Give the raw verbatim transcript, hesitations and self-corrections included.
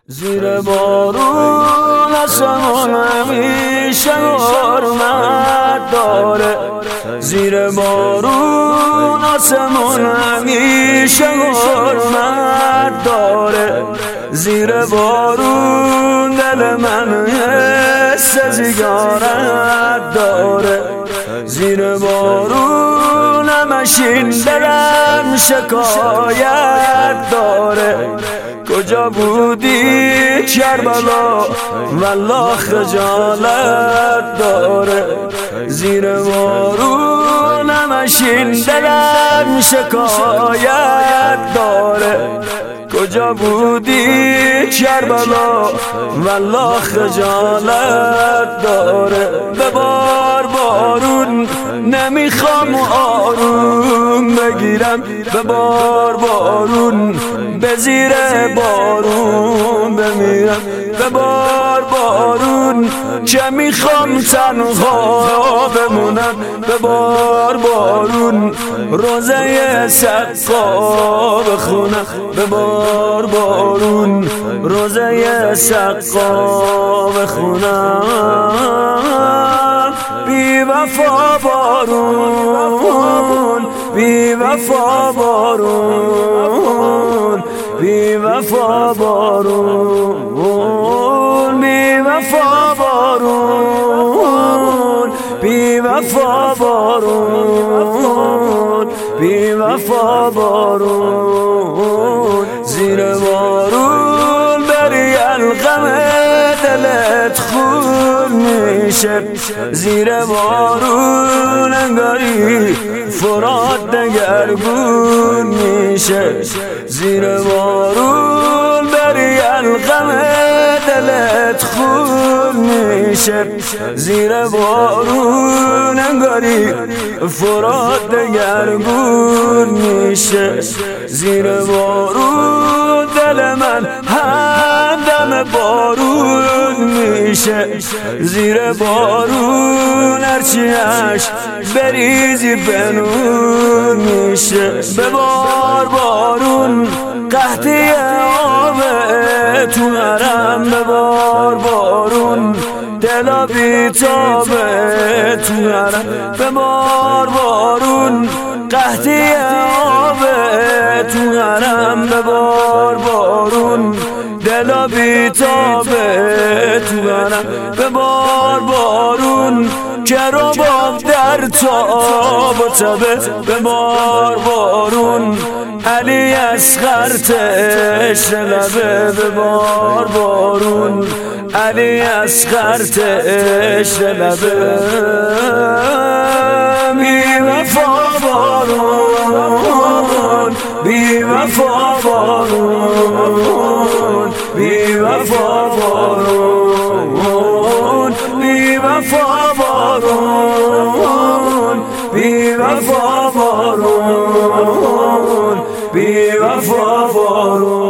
زیر بارون آسمون همیشه حرمت داره. زیر بارون آسمون همیشه حرمت داره. زیر بارون دل من حس زیارت داره. زیر بارون همشین دلم شکایت داره. کجا بودی کربلا والله خجالت داره. زیر بارون همشین دلم شکایت داره. کجا بودی کربلا والله خجالت داره. ببار بارون نمیخوام آروم بگیرم. ببار بارون به زیر بارون بمیرم. ببار بارون که میخوام تنها بمونم. ببار بارون روزه سقا بخونم. ببار بارون روزه سقا بخونم. بی وفا بارون بی وفا بارون بی وفا بارون بی وفا بارون بی وفا بارون بی وفا بارون. زیر بارون بری الغم دلت خون میشه. زیر بارون انگاری فرات دگرگون میشه. زیر بارون بری الغم دلت خون میشه. زیر بارون انگاری فرات دگرگون میشه. زیر بارون دل من همدم بارون میشه. زیر بارون هرچی عشق بریزی بنون میشه. ببار بارون قحطی آب تو حرم. ببار بارون دلا بیتابه تو حرم. ببار بارون قحطی آب تو حرم. ببار بارون دلا بیتابه تو حرم. ببار بارون که رو با در تاب و تبه. ببار بارون علی اصغر تشنه لبه. ببار بارون علی اصغر تشنه لبه. بی وفا بارون بی وفا بارون بی وفا بارون بی وفا بارون بی وفا بارون بی وفا بارون.